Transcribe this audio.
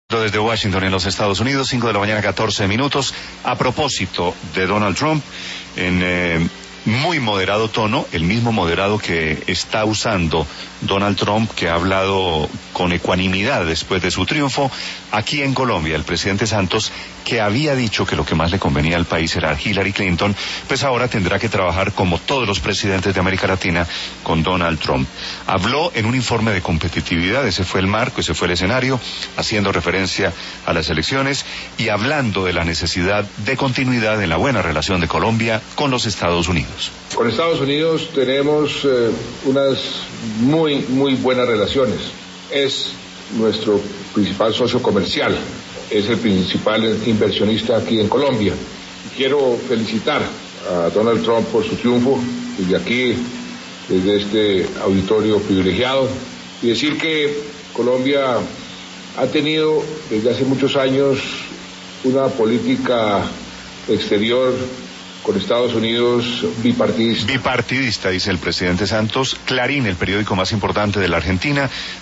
Desde Washington, en los Estados Unidos, 5 de la mañana, 14 minutos. A propósito de Donald Trump, en muy moderado tono, el mismo moderado que está usando Donald Trump, que ha hablado con ecuanimidad después de su triunfo, aquí en Colombia, el presidente Santos, que había dicho que lo que más le convenía al país era Hillary Clinton, pues ahora tendrá que trabajar, como todos los presidentes de América Latina, con Donald Trump. Habló en un informe de competitividad, ese fue el marco, ese fue el escenario, haciendo referencia a las elecciones y hablando de la necesidad de continuidad en la buena relación de Colombia con los Estados Unidos. Con Estados Unidos tenemos unas muy buenas relaciones. Es nuestro principal socio comercial, es el principal inversionista aquí en Colombia. Quiero felicitar a Donald Trump por su triunfo desde aquí, desde este auditorio privilegiado, y decir que Colombia ha tenido desde hace muchos años una política exterior con Estados Unidos bipartidista. Bipartidista, dice el presidente Santos. Clarín, el periódico más importante de la Argentina,